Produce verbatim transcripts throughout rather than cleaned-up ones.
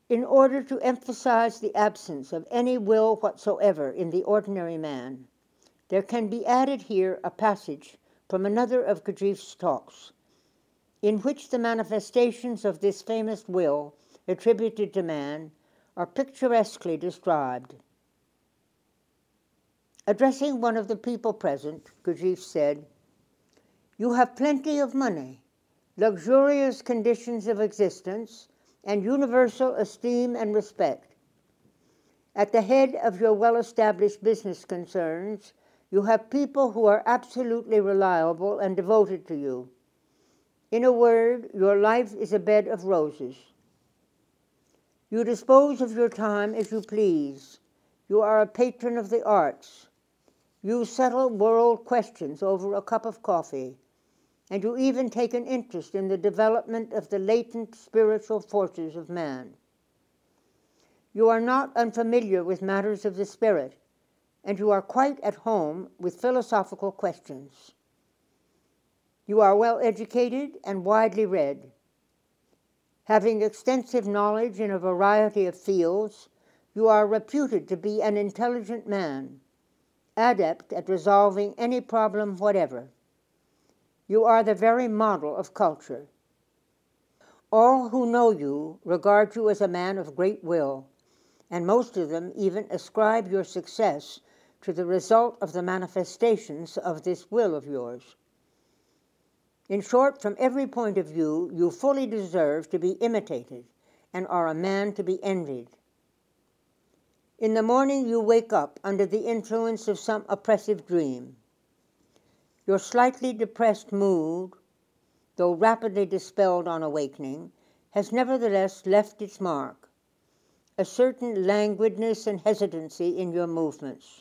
In order to emphasize the absence of any will whatsoever in the ordinary man, there can be added here a passage from another of Gurdjieff's talks, in which the manifestations of this famous will attributed to man are picturesquely described. Addressing one of the people present, Gurdjieff said, "You have plenty of money, luxurious conditions of existence, and universal esteem and respect. At the head of your well-established business concerns, you have people who are absolutely reliable and devoted to you. In a word, your life is a bed of roses. You dispose of your time as you please. You are a patron of the arts. You settle world questions over a cup of coffee, and you even take an interest in the development of the latent spiritual forces of man. You are not unfamiliar with matters of the spirit, and you are quite at home with philosophical questions. You are well educated and widely read. Having extensive knowledge in a variety of fields, you are reputed to be an intelligent man, adept at resolving any problem whatever. You are the very model of culture. All who know you regard you as a man of great will, and most of them even ascribe your success to the result of the manifestations of this will of yours. In short, from every point of view, you fully deserve to be imitated and are a man to be envied. In the morning you wake up under the influence of some oppressive dream. Your slightly depressed mood, though rapidly dispelled on awakening, has nevertheless left its mark, a certain languidness and hesitancy in your movements.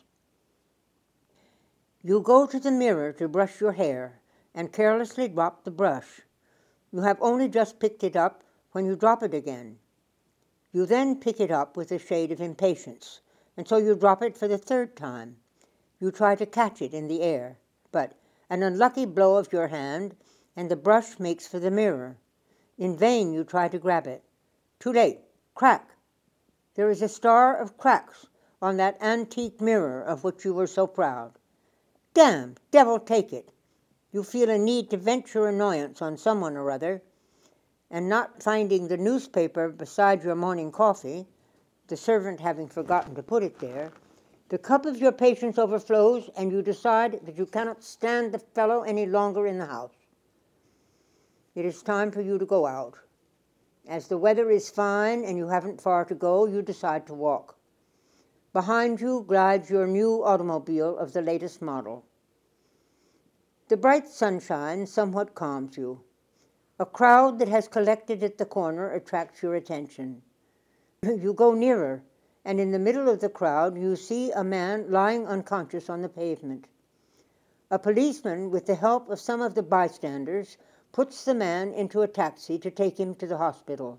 You go to the mirror to brush your hair and carelessly drop the brush. You have only just picked it up when you drop it again. You then pick it up with a shade of impatience, and so you drop it for the third time. You try to catch it in the air, but an unlucky blow of your hand, and the brush makes for the mirror. In vain you try to grab it. Too late. Crack! There is a star of cracks on that antique mirror of which you were so proud. Damn! Devil take it! You feel a need to vent your annoyance on someone or other, and not finding the newspaper beside your morning coffee, the servant having forgotten to put it there, the cup of your patience overflows, and you decide that you cannot stand the fellow any longer in the house. It is time for you to go out. As the weather is fine and you haven't far to go, you decide to walk. Behind you glides your new automobile of the latest model. The bright sunshine somewhat calms you. A crowd that has collected at the corner attracts your attention. You go nearer, and in the middle of the crowd you see a man lying unconscious on the pavement. A policeman, with the help of some of the bystanders, puts the man into a taxi to take him to the hospital.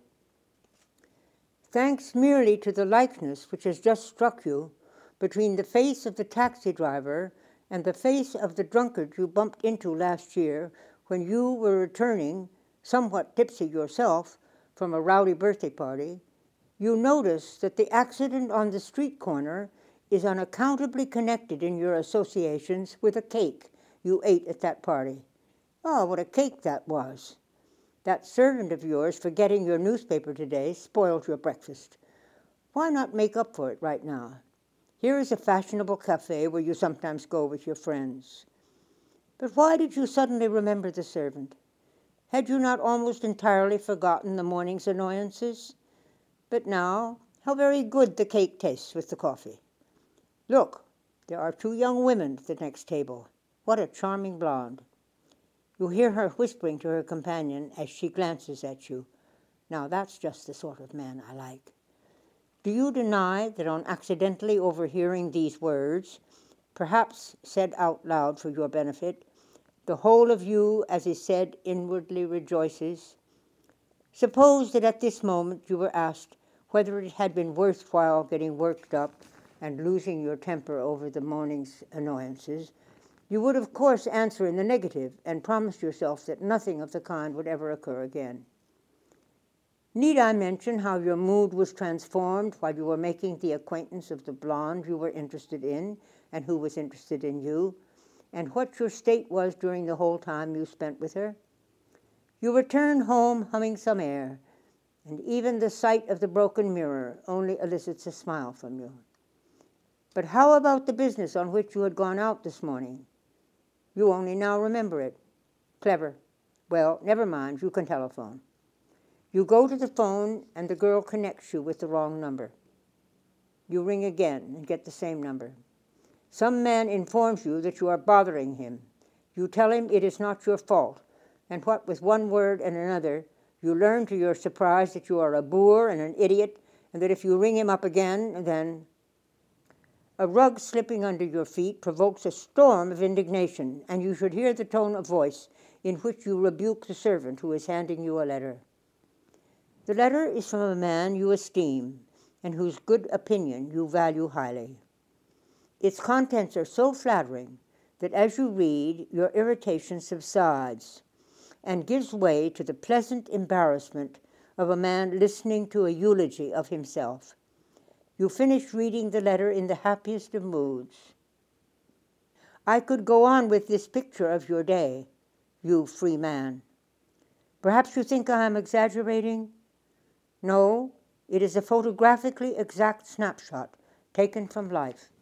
Thanks merely to the likeness which has just struck you between the face of the taxi driver and the face of the drunkard you bumped into last year when you were returning, somewhat tipsy yourself, from a rowdy birthday party, you notice that the accident on the street corner is unaccountably connected in your associations with a cake you ate at that party. Oh, what a cake that was! That servant of yours, forgetting your newspaper today, spoiled your breakfast. Why not make up for it right now? Here is a fashionable cafe where you sometimes go with your friends. But why did you suddenly remember the servant? Had you not almost entirely forgotten the morning's annoyances? But now, how very good the cake tastes with the coffee. Look, there are two young women at the next table. What a charming blonde. You hear her whispering to her companion as she glances at you. Now that's just the sort of man I like. Do you deny that on accidentally overhearing these words, perhaps said out loud for your benefit, the whole of you, as is said, inwardly rejoices? Suppose that at this moment you were asked whether it had been worthwhile getting worked up and losing your temper over the morning's annoyances. You would, of course, answer in the negative and promise yourself that nothing of the kind would ever occur again. Need I mention how your mood was transformed while you were making the acquaintance of the blonde you were interested in and who was interested in you, and what your state was during the whole time you spent with her? You return home humming some air, and even the sight of the broken mirror only elicits a smile from you. But how about the business on which you had gone out this morning? You only now remember it. Clever. Well, never mind, you can telephone. You go to the phone, and the girl connects you with the wrong number. You ring again and get the same number. Some man informs you that you are bothering him. You tell him it is not your fault, and what with one word and another, you learn to your surprise that you are a boor and an idiot, and that if you ring him up again, then... A rug slipping under your feet provokes a storm of indignation, and you should hear the tone of voice in which you rebuke the servant who is handing you a letter. The letter is from a man you esteem and whose good opinion you value highly. Its contents are so flattering that as you read, your irritation subsides and gives way to the pleasant embarrassment of a man listening to a eulogy of himself. You finish reading the letter in the happiest of moods. I could go on with this picture of your day, you free man. Perhaps you think I am exaggerating? No, it is a photographically exact snapshot taken from life.